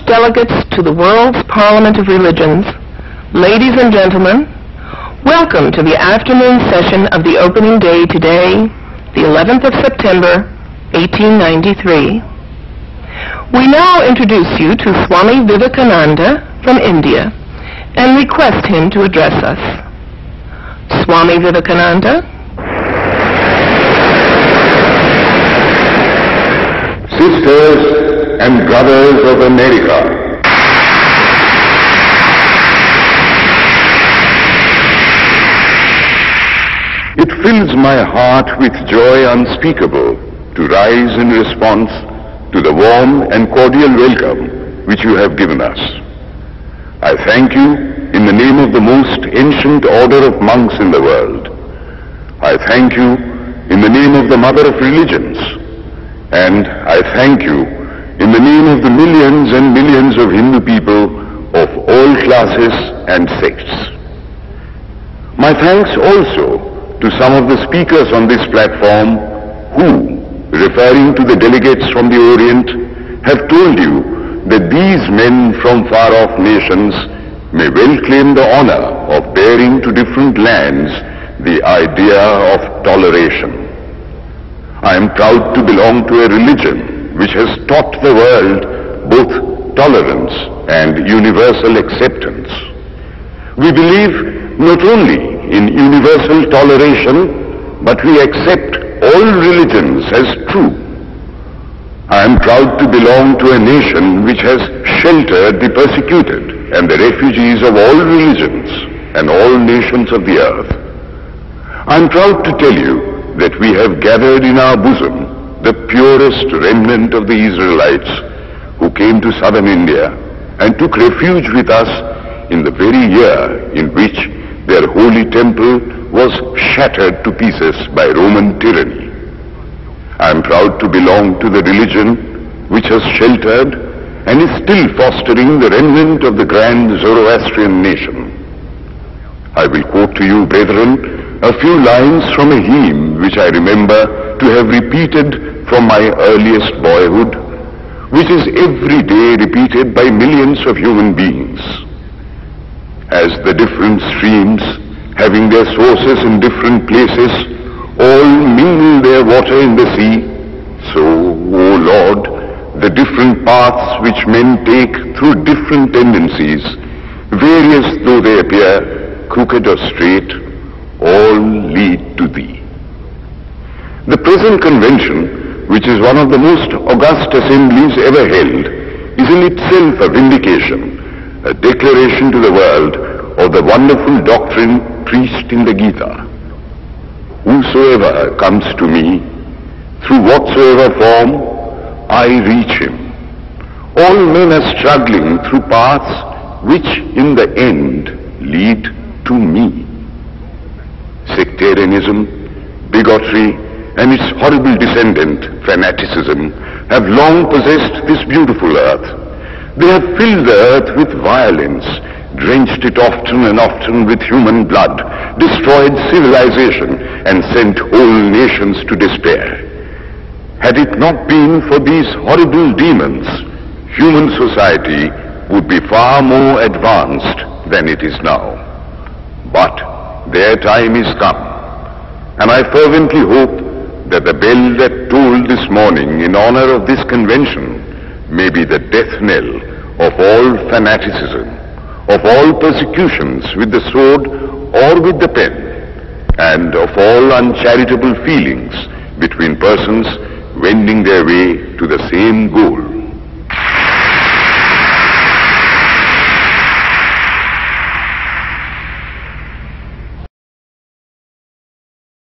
delegates to the World's Parliament of Religions, ladies and gentlemen, welcome to the afternoon session of the opening day today, the 11th of September, 1893. We now introduce you to Swami Vivekananda from India and request him to address us. Swami Vivekananda. Sisters and brothers of America, it fills my heart with joy unspeakable to rise in response to the warm and cordial welcome which you have given us. I thank you in the name of the most ancient order of monks in the world. I thank you in the name of the Mother of Religions. And I thank you in the name of the millions and millions of Hindu people of all classes and sects. My thanks also to some of the speakers on this platform who, referring to the delegates from the Orient, have told you that these men from far-off nations may well claim the honor of bearing to different lands the idea of toleration. I am proud to belong to a religion which has taught the world both tolerance and universal acceptance. We believe not only in universal toleration, but we accept all religions as true. I am proud to belong to a nation which has sheltered the persecuted and the refugees of all religions and all nations of the earth. I am proud to tell you that we have gathered in our bosom the purest remnant of the Israelites who came to southern India and took refuge with us in the very year in which their holy temple was shattered to pieces by Roman tyranny. I am proud to belong to the religion which has sheltered and is still fostering the remnant of the grand Zoroastrian nation. I will quote to you, brethren, a few lines from a hymn which I remember to have repeated from my earliest boyhood, which is every day repeated by millions of human beings. As the different streams, having their sources in different places, all mingle their water in the sea, so, O Lord, the different paths which men take through different tendencies, various though they appear, crooked or straight, all lead to Thee. The present convention, which is one of the most august assemblies ever held, is in itself a vindication, a declaration to the world of the wonderful doctrine preached in the Gita. Whosoever comes to me, through whatsoever form, I reach him. All men are struggling through paths which in the end lead to me. Sectarianism, bigotry, and its horrible descendant, fanaticism, have long possessed this beautiful earth. They have filled the earth with violence, drenched it often and often with human blood, destroyed civilization, and sent whole nations to despair. Had it not been for these horrible demons, human society would be far more advanced than it is now. But their time is come, and I fervently hope that the bell that tolled this morning in honor of this convention may be the death knell of all fanaticism, of all persecutions with the sword or with the pen, and of all uncharitable feelings between persons wending their way to the same goal.